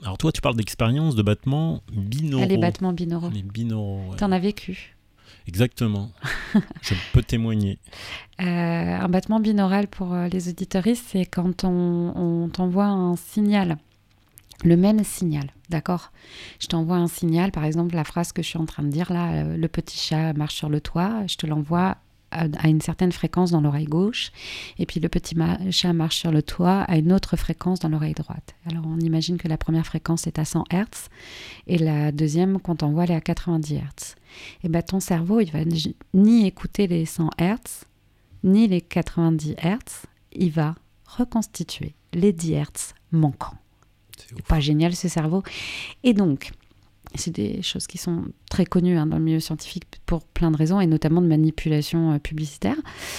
Alors toi, tu parles d'expérience de battements binauraux. Les battements binauraux. Les binauraux, ouais. T'en as vécu. Exactement. Je peux témoigner. Un battement binaural pour les auditeuristes, c'est quand on t'envoie un signal. Le même signal, d'accord ? Je t'envoie un signal, par exemple, la phrase que je suis en train de dire là, le petit chat marche sur le toit, je te l'envoie à une certaine fréquence dans l'oreille gauche, et puis le petit chat marche sur le toit à une autre fréquence dans l'oreille droite. Alors on imagine que la première fréquence est à 100 Hz, et la deuxième qu'on t'envoie elle est à 90 Hz. Et bien ton cerveau, il va ni écouter les 100 Hz, ni les 90 Hz, il va reconstituer les 10 Hz manquants. C'est pas génial ce cerveau. Et donc, c'est des choses qui sont très connues dans le milieu scientifique pour plein de raisons, et notamment de manipulation publicitaire.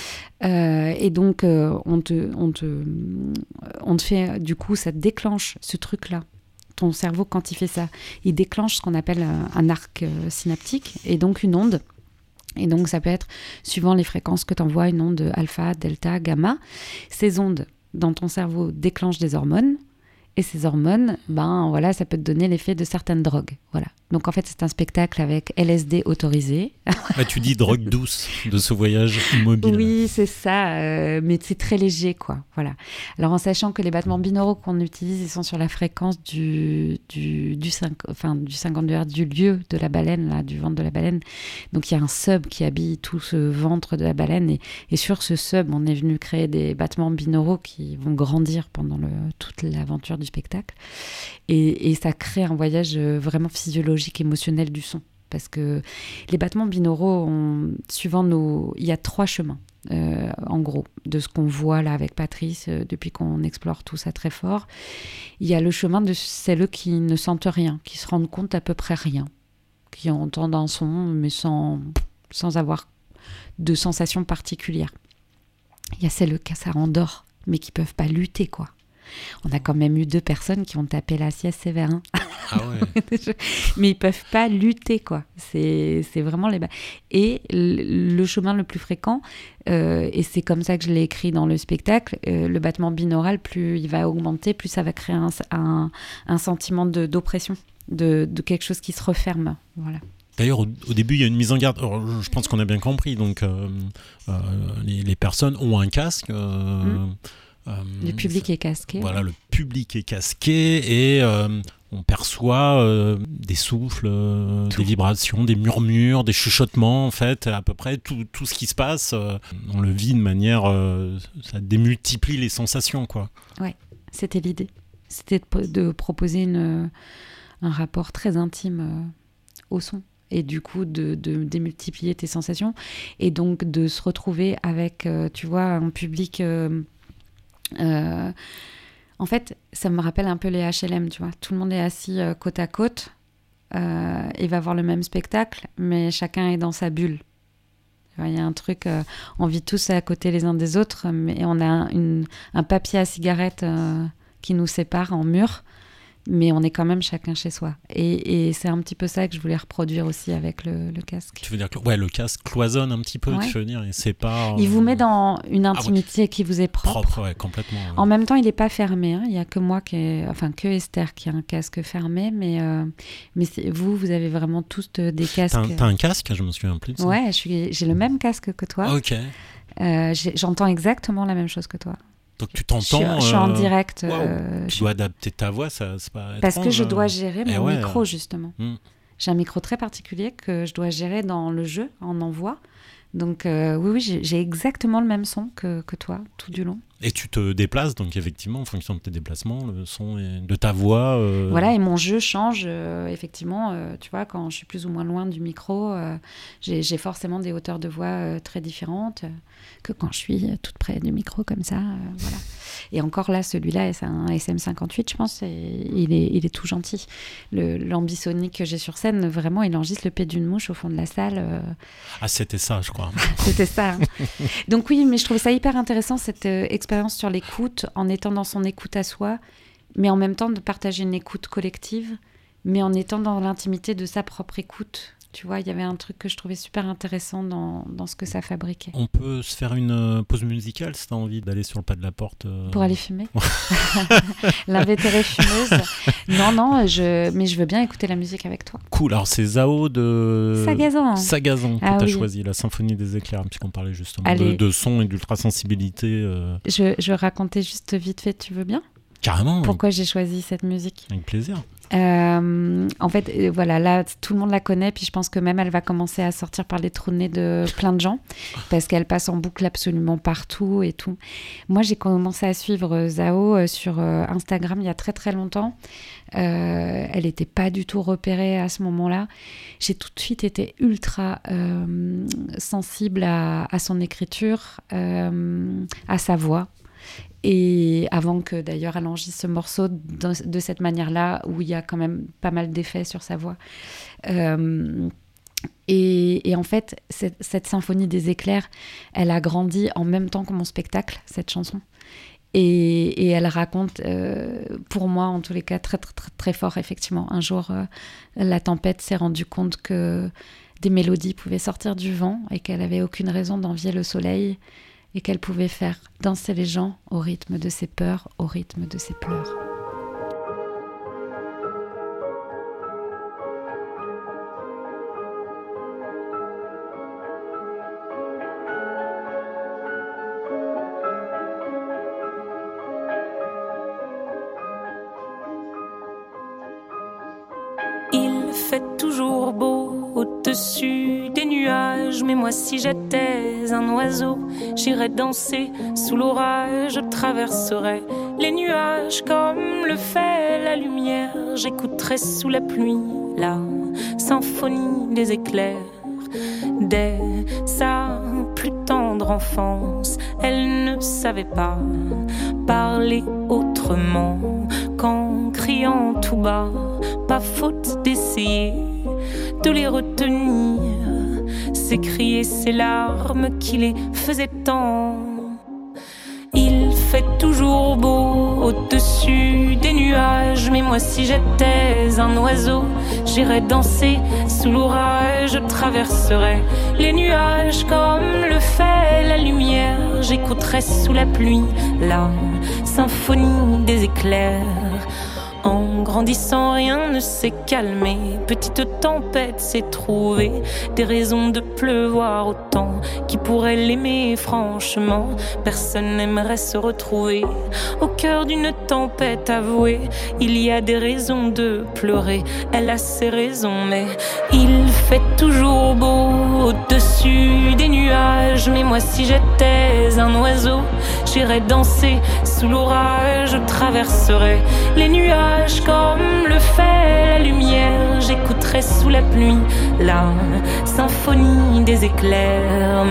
Et donc, on te fait, du coup, ça déclenche ce truc-là. Ton cerveau, quand il fait ça, il déclenche ce qu'on appelle un arc synaptique, et donc une onde. Et donc, ça peut être, suivant les fréquences que tu envoies, une onde alpha, delta, gamma. Ces ondes, dans ton cerveau, déclenchent des hormones. Et ces hormones, voilà, ça peut te donner l'effet de certaines drogues. Voilà. Donc en fait, c'est un spectacle avec LSD autorisé. Tu dis drogue douce de ce voyage immobile. Oui, c'est ça, mais c'est très léger, quoi. Voilà. Alors en sachant que les battements binauraux qu'on utilise, ils sont sur la fréquence du 52 Hz du lieu de la baleine, là, du ventre de la baleine. Donc il y a un sub qui habille tout ce ventre de la baleine, et sur ce sub, on est venu créer des battements binauraux qui vont grandir pendant toute l'aventure du spectacle. Et ça crée un voyage vraiment physiologique, émotionnel du son. Parce que les battements binauraux, il y a 3 chemins, en gros, de ce qu'on voit là avec Patrice, depuis qu'on explore tout ça très fort. Il y a le chemin de celles qui ne sentent rien, qui se rendent compte à peu près rien, qui entendent un son, mais sans avoir de sensation particulière. Il y a celles que ça rendort, mais qui ne peuvent pas lutter, quoi. On a quand même eu 2 personnes qui ont tapé la sieste sévère. Ah ouais. Mais ils peuvent pas lutter, quoi. C'est vraiment les... Et le chemin le plus fréquent, et c'est comme ça que je l'ai écrit dans le spectacle, le battement binaural, plus il va augmenter, plus ça va créer un sentiment d'oppression, de quelque chose qui se referme. Voilà. D'ailleurs, au début, il y a une mise en garde. Alors, je pense qu'on a bien compris. Donc, les personnes ont un casque. Le public est casqué. Voilà, le public est casqué, et on perçoit des souffles, des vibrations, des murmures, des chuchotements, en fait, à peu près tout ce qui se passe. On le vit de manière... ça démultiplie les sensations, quoi. Ouais, c'était l'idée. C'était de proposer un rapport très intime au son. Et du coup, de démultiplier tes sensations. Et donc, de se retrouver avec, tu vois, un public... en fait, ça me rappelle un peu les HLM, tu vois. Tout le monde est assis côte à côte et va voir le même spectacle, mais chacun est dans sa bulle. Il y a un truc, on vit tous à côté les uns des autres, mais on a un papier à cigarette qui nous sépare en mur, mais on est quand même chacun chez soi. Et c'est un petit peu ça que je voulais reproduire aussi avec le casque. Tu veux dire que le casque cloisonne un petit peu, ouais. Tu veux dire, et c'est pas... Il vous met dans une intimité qui vous est propre. Propre, ouais, complètement. Ouais. En même temps, il n'est pas fermé. Il n'y a que moi que Esther qui a un casque fermé, mais vous avez vraiment tous des casques. T'as un casque, je me souviens plus de ça. Ouais, j'ai le même casque que toi. Ok. J'entends exactement la même chose que toi. Donc tu t'entends... Je suis en direct. Tu dois adapter ta voix, ça c'est pas parce étrange, que je dois gérer mon micro, justement. J'ai un micro très particulier que je dois gérer dans le jeu, en envoi. Donc oui, j'ai exactement le même son que toi, tout du long. Et tu te déplaces, donc effectivement, en fonction de tes déplacements, le son de ta voix... Voilà, et mon jeu change, effectivement. Tu vois, quand je suis plus ou moins loin du micro, j'ai forcément des hauteurs de voix très différentes que quand je suis toute près du micro, comme ça. Voilà. Et encore là, celui-là, c'est un SM58, je pense, et il est tout gentil. L'ambisonique que j'ai sur scène, vraiment, il enregistre le pied d'une mouche au fond de la salle. Ah, c'était ça, je crois. C'était ça. Hein. Donc oui, mais je trouvais ça hyper intéressant, cette expérience sur l'écoute, en étant dans son écoute à soi, mais en même temps de partager une écoute collective, mais en étant dans l'intimité de sa propre écoute. Tu vois, il y avait un truc que je trouvais super intéressant dans ce que ça fabriquait. On peut se faire une pause musicale si tu as envie d'aller sur le pas de la porte. Pour aller fumer. L'invétérée fumeuse. Non, mais je veux bien écouter la musique avec toi. Cool, alors c'est Zao de Sagazan que tu as choisi, la symphonie des éclairs, puisqu'on parlait justement de son et d'ultrasensibilité. Je racontais juste vite fait, tu veux bien ? Carrément. Pourquoi j'ai choisi cette musique ? Avec plaisir. En fait, voilà, là, tout le monde la connaît, puis je pense que même elle va commencer à sortir par les trous de nez de plein de gens, parce qu'elle passe en boucle absolument partout et tout. Moi, j'ai commencé à suivre Zao sur Instagram il y a très très longtemps. Elle n'était pas du tout repérée à ce moment-là. J'ai tout de suite été ultra sensible à son écriture, à sa voix. Et avant que d'ailleurs elle enregistre ce morceau de cette manière-là, où il y a quand même pas mal d'effets sur sa voix. Et en fait, cette symphonie des éclairs, elle a grandi en même temps que mon spectacle, cette chanson. Et elle raconte, pour moi en tous les cas, très, très, très, très fort, effectivement. Un jour, la tempête s'est rendue compte que des mélodies pouvaient sortir du vent et qu'elle n'avait aucune raison d'envier le soleil, et qu'elle pouvait faire danser les gens au rythme de ses peurs, au rythme de ses pleurs. Il fait toujours beau au-dessus des nuages, mais moi si j'étais un oiseau, j'irais danser sous l'orage, je traverserais les nuages comme le fait la lumière, j'écouterais sous la pluie la symphonie des éclairs. Dès sa plus tendre enfance, elle ne savait pas parler autrement qu'en criant tout bas, pas faute d'essayer de les retenir, ses cris et ses larmes qui les faisaient tant. Il fait toujours beau au-dessus des nuages, mais moi si j'étais un oiseau, j'irais danser sous l'orage, je traverserais les nuages comme le fait la lumière, j'écouterais sous la pluie la symphonie des éclairs. En grandissant, rien ne s'est calmé. Petite tempête s'est trouvée des raisons de pleuvoir autant. Qui pourrait l'aimer franchement? Personne n'aimerait se retrouver au cœur d'une tempête avouée. Il y a des raisons de pleurer, elle a ses raisons, mais il fait toujours beau au-dessus des nuages. Mais moi si j'étais un oiseau, j'irais danser sous l'orage, je traverserais les nuages comme le fait la lumière, j'écouterai sous la pluie la symphonie des éclairs.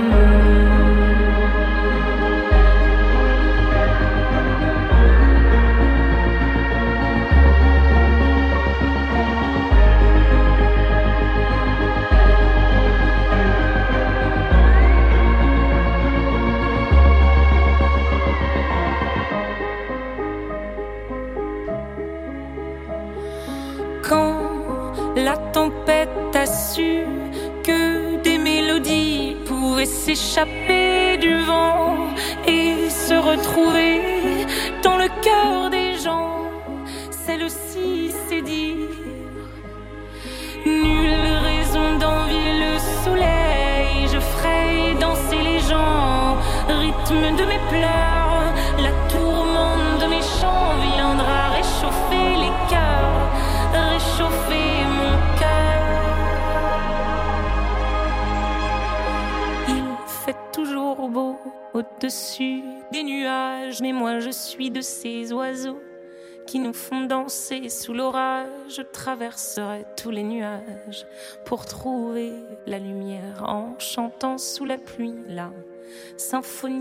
La tempête a su que des mélodies pouvaient s'échapper du vent et se retrouver dans le cœur des gens. Celle-ci c'est dire nulle raison d'envier le soleil. Je ferai danser les gens, rythme de mes pleurs. La tourmente de mes chants viendra réchauffer les cœurs, réchauffer mon cœur. Il fait toujours beau au-dessus des nuages, mais moi je suis de ces oiseaux qui nous font danser sous l'orage. Je traverserai tous les nuages pour trouver la lumière en chantant sous la pluie la symphonie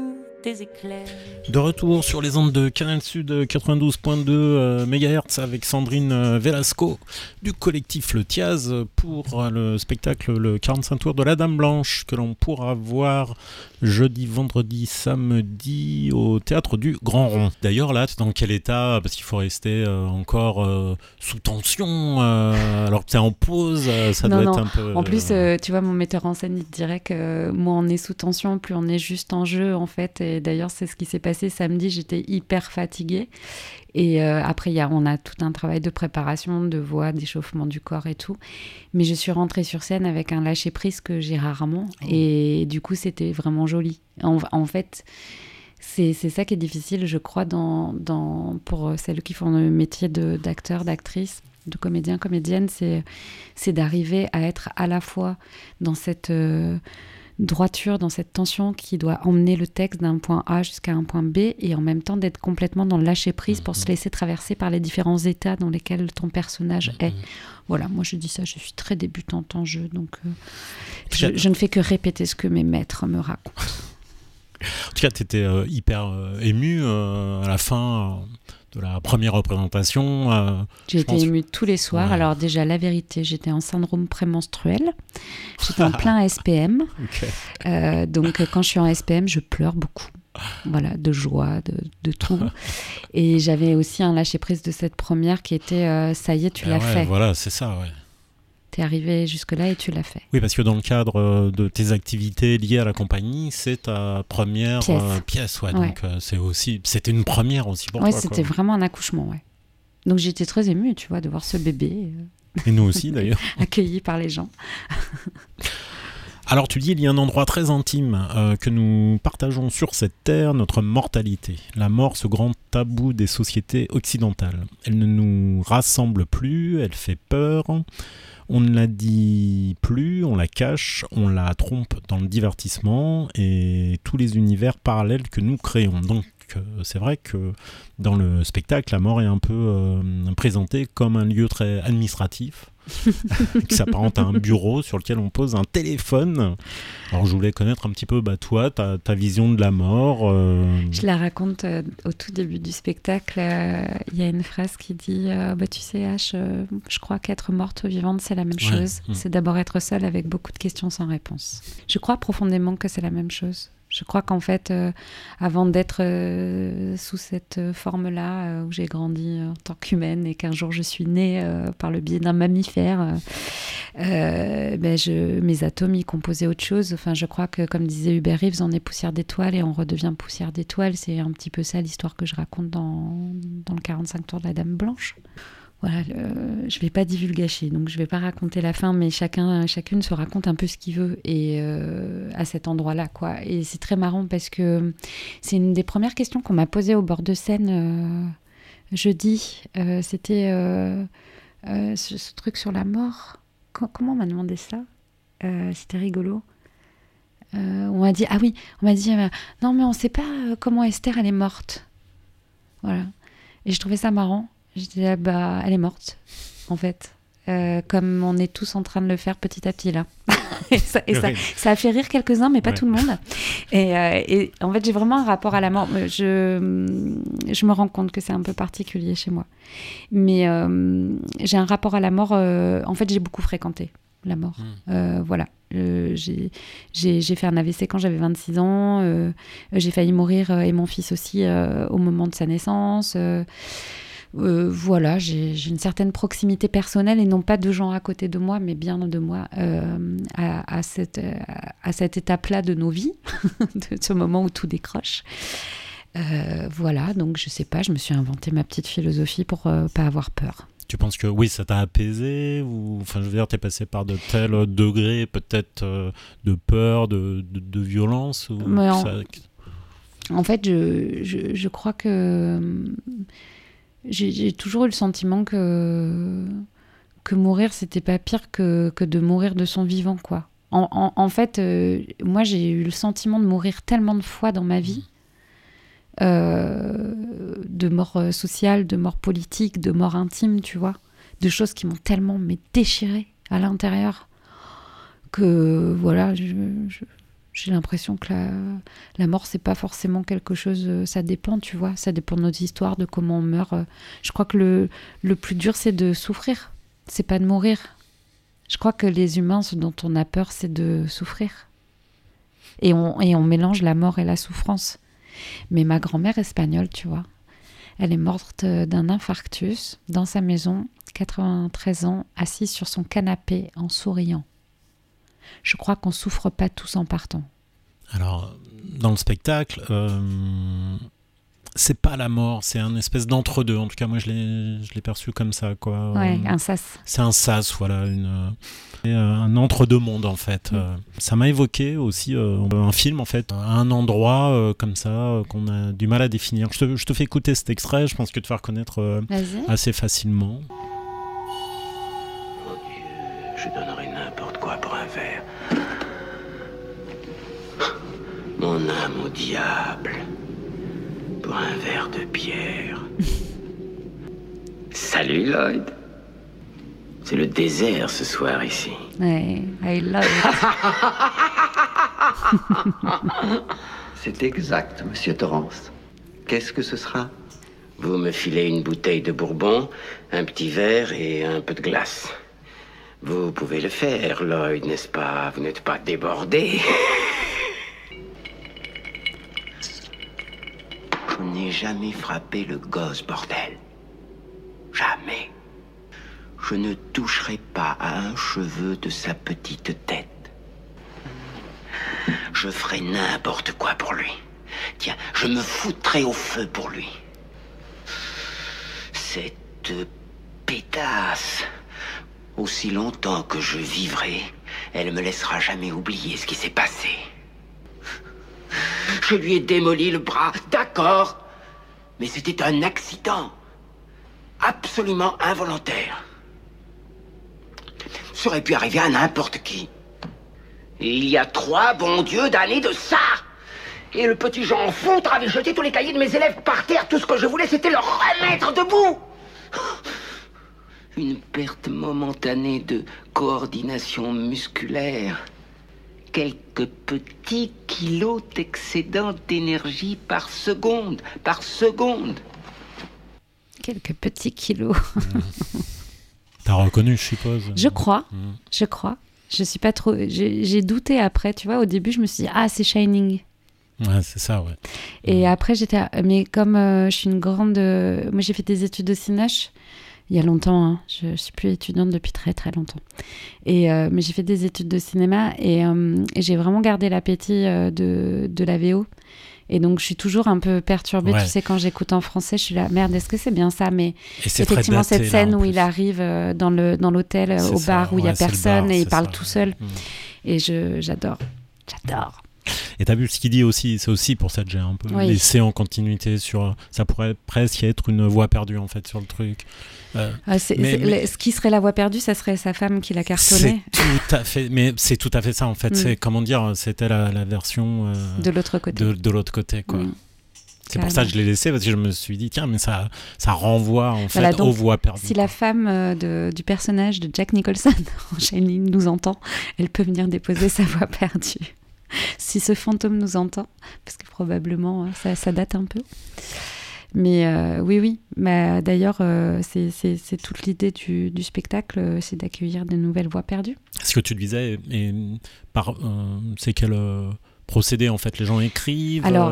tes éclairs. De retour sur les ondes de Canal Sud 92.2 MHz avec Sandrine Velasco du collectif Le Tiaz pour le spectacle Le 45 tours de la Dame Blanche que l'on pourra voir jeudi, vendredi, samedi au Théâtre du Grand Rond. D'ailleurs là, dans quel état? Parce qu'il faut rester encore sous tension alors que tu es en pause, ça doit être un peu... En plus, tu vois, mon metteur en scène, il te dirait que moins on est sous tension, plus on est juste en jeu en fait. Et d'ailleurs, c'est ce qui s'est passé samedi, j'étais hyper fatiguée. Et après, on a tout un travail de préparation, de voix, d'échauffement du corps et tout. Mais je suis rentrée sur scène avec un lâcher-prise que j'ai rarement. Et du coup, c'était vraiment joli. En fait, c'est ça qui est difficile, je crois, pour celles qui font le métier d'acteur, d'actrice, de comédien, comédienne, c'est d'arriver à être à la fois dans cette... droiture, dans cette tension qui doit emmener le texte d'un point A jusqu'à un point B et en même temps d'être complètement dans le lâcher-prise pour se laisser traverser par les différents états dans lesquels ton personnage est. Voilà, moi je dis ça, je suis très débutante en jeu, donc je ne fais que répéter ce que mes maîtres me racontent. En tout cas, tu étais hyper émue à la fin de la première représentation. J'ai été émue tous les soirs. Ouais. Alors déjà, la vérité, j'étais en syndrome prémenstruel. J'étais en plein SPM. Okay. Donc quand je suis en SPM, je pleure beaucoup. Voilà, de joie, de tout. Et j'avais aussi un lâcher-prise de cette première qui était ça y est, tu l'as fait. Voilà, c'est ça, ouais. T'es arrivé jusque-là et tu l'as fait. Oui, parce que dans le cadre de tes activités liées à la compagnie, c'est ta première pièce. Ouais, donc c'était une première aussi pour toi. Oui, c'était vraiment un accouchement, ouais. Donc j'étais très émue, tu vois, de voir ce bébé. Et nous aussi, d'ailleurs. Accueilli par les gens. Alors tu dis, il y a un endroit très intime que nous partageons sur cette terre, notre mortalité. La mort, ce grand tabou des sociétés occidentales. Elle ne nous rassemble plus, elle fait peur. On ne la dit plus, on la cache, on la trompe dans le divertissement et tous les univers parallèles que nous créons. Donc c'est vrai que dans le spectacle, la mort est un peu présentée comme un lieu très administratif, qui s'apparente à un bureau sur lequel on pose un téléphone. Alors je voulais connaître un petit peu toi, ta vision de la mort. Je la raconte au tout début du spectacle. Il y a une phrase qui dit tu sais H, je crois qu'être morte ou vivante c'est la même chose. C'est d'abord être seule avec beaucoup de questions sans réponse. Je crois profondément que c'est la même chose. Je crois qu'en fait, avant d'être sous cette forme-là, où j'ai grandi en tant qu'humaine et qu'un jour je suis née par le biais d'un mammifère, mes atomes y composaient autre chose. Enfin, je crois que, comme disait Hubert Reeves, on est poussière d'étoiles et on redevient poussière d'étoiles. C'est un petit peu ça l'histoire que je raconte dans le 45 tours de la Dame Blanche. Voilà, je vais pas divulgacher, donc je vais pas raconter la fin, mais chacune se raconte un peu ce qu'il veut et à cet endroit-là, quoi. Et c'est très marrant parce que c'est une des premières questions qu'on m'a posées au bord de scène jeudi. C'était ce truc sur la mort. Comment on m'a demandé ça? C'était rigolo. On m'a dit non mais on sait pas comment Esther elle est morte. Voilà. Et je trouvais ça marrant. Je disais, elle est morte, en fait. Comme on est tous en train de le faire petit à petit, là. Ça a fait rire quelques-uns, mais pas tout le monde. Et en fait, j'ai vraiment un rapport à la mort. Je me rends compte que c'est un peu particulier chez moi. Mais j'ai un rapport à la mort... en fait, j'ai beaucoup fréquenté la mort. Voilà. J'ai fait un AVC quand j'avais 26 ans. J'ai failli mourir, et mon fils aussi, au moment de sa naissance. Voilà, j'ai une certaine proximité personnelle et non pas de gens à côté de moi, mais bien de moi à cette étape-là de nos vies, de ce moment où tout décroche. Voilà, donc je sais pas, je me suis inventé ma petite philosophie pour pas avoir peur. Tu penses que oui, ça t'a apaisé ou, enfin, je veux dire, t'es passé par de tels degrés peut-être de peur, de violence ou en fait, je crois que j'ai toujours eu le sentiment que mourir, c'était pas pire que de mourir de son vivant, quoi. En fait, moi, j'ai eu le sentiment de mourir tellement de fois dans ma vie, de mort sociale, de mort politique, de mort intime, tu vois, de choses qui m'ont tellement déchirée à l'intérieur que, voilà, J'ai l'impression que la mort, c'est pas forcément quelque chose... ça dépend, tu vois. Ça dépend de notre histoire, de comment on meurt. Je crois que le plus dur, c'est de souffrir. C'est pas de mourir. Je crois que les humains, ce dont on a peur, c'est de souffrir. Et on mélange la mort et la souffrance. Mais ma grand-mère espagnole, tu vois, elle est morte d'un infarctus dans sa maison, 93 ans, assise sur son canapé en souriant. Je crois qu'on souffre pas tous en partant. Alors, dans le spectacle, c'est pas la mort, c'est un espèce d'entre-deux. En tout cas, moi, je l'ai perçu comme ça, quoi. Ouais, un sas. C'est un sas, voilà, un entre-deux mondes, en fait. Ça m'a évoqué aussi un film, en fait, à un endroit comme ça, qu'on a du mal à définir. Je te fais écouter cet extrait, je pense que tu vas reconnaître assez facilement. Mon Dieu, je donnerais n'importe quoi pour un verre. Mon âme au diable. Pour un verre de bière. Salut Lloyd. C'est le désert ce soir ici. Ouais, I love it. C'est exact, monsieur Torrance. Qu'est-ce que ce sera? Vous me filez une bouteille de bourbon, un petit verre et un peu de glace. Vous pouvez le faire, Lloyd, n'est-ce pas? Vous n'êtes pas débordé. Je n'ai jamais frappé le gosse, bordel. Jamais. Je ne toucherai pas à un cheveu de sa petite tête. Je ferai n'importe quoi pour lui. Tiens, je me foutrai au feu pour lui. Cette pétasse, aussi longtemps que je vivrai, elle me laissera jamais oublier ce qui s'est passé. Je lui ai démoli le bras, d'accord, mais c'était un accident. Absolument involontaire. Ça aurait pu arriver à n'importe qui. Et il y a 3 bons dieux d'années de ça. Et le petit Jean Foutre avait jeté tous les cahiers de mes élèves par terre. Tout ce que je voulais, c'était leur remettre debout. Une perte momentanée de coordination musculaire. Quelques petits kilos d'excédent d'énergie par seconde. Par seconde. Quelques petits kilos. T'as reconnu, je suppose. Je crois. Je suis pas trop... J'ai douté après, tu vois. Au début, je me suis dit, c'est Shining. Ouais, c'est ça, ouais. Et après, mais comme je suis une grande... moi, j'ai fait des études de Cinoche il y a longtemps. Hein. Je suis plus étudiante depuis très, très longtemps. Mais j'ai fait des études de cinéma et j'ai vraiment gardé l'appétit de la VO. Et donc, je suis toujours un peu perturbée. Ouais. Tu sais, quand j'écoute en français, je suis là, merde, est-ce que c'est bien ça? Mais effectivement, cette scène où il arrive dans l'hôtel, au bar où il n'y a personne et il parle tout seul. Et j'adore. Et t'as vu ce qu'il dit aussi, c'est aussi pour ça que j'ai un peu laissé en continuité sur... Ça pourrait presque être une voix perdue, en fait, sur le truc. Ce qui serait la voix perdue, ça serait sa femme qui l'a cartonné. C'est tout à fait ça, en fait. C'est, comment dire, c'était la version... de l'autre côté. De l'autre côté, quoi. C'est pour ça que je l'ai laissé, parce que je me suis dit, tiens, mais ça renvoie, en fait, donc, aux voix perdues. Si la femme du personnage de Jack Nicholson en Shining nous entend, elle peut venir déposer sa voix perdue. Si ce fantôme nous entend, parce que probablement ça date un peu. Mais oui. Mais d'ailleurs, c'est toute l'idée du spectacle, c'est d'accueillir des nouvelles voix perdues. Ce que tu disais, c'est quel procédé, en fait, les gens écrivent. Alors,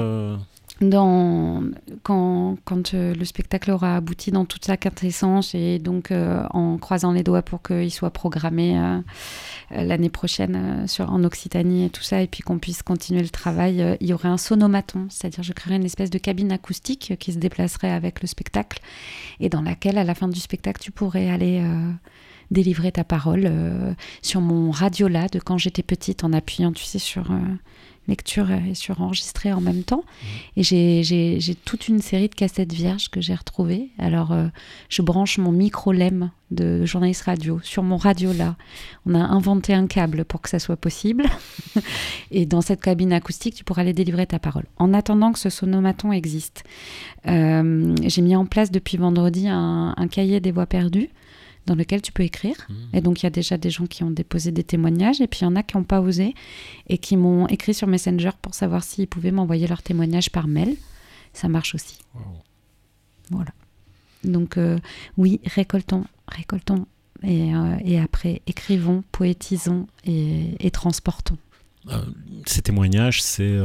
quand le spectacle aura abouti dans toute sa quintessence et donc en croisant les doigts pour qu'il soit programmé l'année prochaine en Occitanie et tout ça, et puis qu'on puisse continuer le travail, il y aurait un sonomaton, c'est-à-dire je créerais une espèce de cabine acoustique qui se déplacerait avec le spectacle et dans laquelle à la fin du spectacle tu pourrais aller délivrer ta parole sur mon radiola de quand j'étais petite en appuyant, tu sais, sur lecture et sur enregistrer en même temps. Et j'ai toute une série de cassettes vierges que j'ai retrouvées. Alors, je branche mon micro-lemme de journaliste radio sur mon radiola. On a inventé un câble pour que ça soit possible. Et dans cette cabine acoustique, tu pourras aller délivrer ta parole. En attendant que ce sonomaton existe, j'ai mis en place depuis vendredi un cahier des voix perdues dans lequel tu peux écrire. Et donc, il y a déjà des gens qui ont déposé des témoignages et puis il y en a qui n'ont pas osé et qui m'ont écrit sur Messenger pour savoir s'ils pouvaient m'envoyer leur témoignage par mail. Ça marche aussi. Wow. Voilà. Donc, oui, récoltons. Et après, écrivons, poétisons et transportons. Ces témoignages, c'est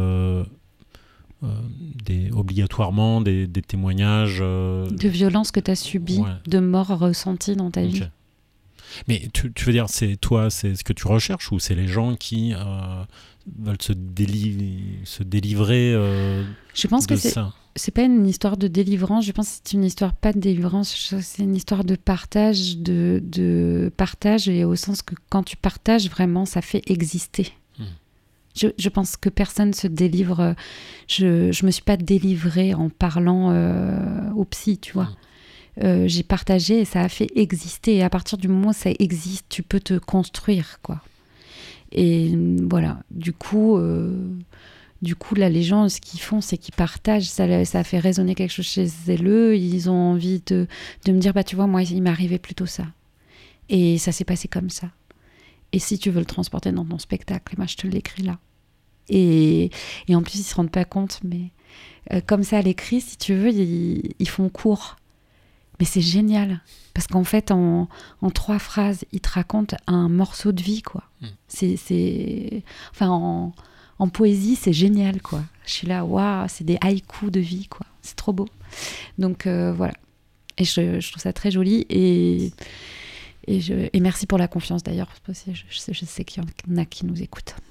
obligatoirement des témoignages... de violences que tu as subies, de morts ressenties dans ta vie. Mais tu veux dire, c'est ce que tu recherches ou c'est les gens qui veulent se délivrer Je pense que c'est pas une histoire de délivrance, je pense que c'est une histoire pas de délivrance, c'est une histoire de partage, de partage, et au sens que quand tu partages vraiment, ça fait exister. Je pense que personne se délivre. Je me suis pas délivrée en parlant au psy, tu vois. J'ai partagé et ça a fait exister. Et à partir du moment où ça existe, tu peux te construire, quoi. Et voilà. Du coup, là, les gens, ce qu'ils font, c'est qu'ils partagent. Ça fait résonner quelque chose chez eux. Ils ont envie de me dire, bah tu vois, moi, il m'est arrivé plutôt ça. Et ça s'est passé comme ça. Et si tu veux le transporter dans ton spectacle, moi, je te l'écris là. Et en plus, ils ne se rendent pas compte, mais comme ça, à l'écrit, si tu veux, ils font court. Mais c'est génial. Parce qu'en fait, en 3 phrases, ils te racontent un morceau de vie, quoi. Enfin, en poésie, c'est génial, quoi. Je suis là, waouh, c'est des haïkus de vie, quoi. C'est trop beau. Donc, voilà. Et je trouve ça très joli. Et merci pour la confiance d'ailleurs, parce que je sais qu'il y en a qui nous écoutent.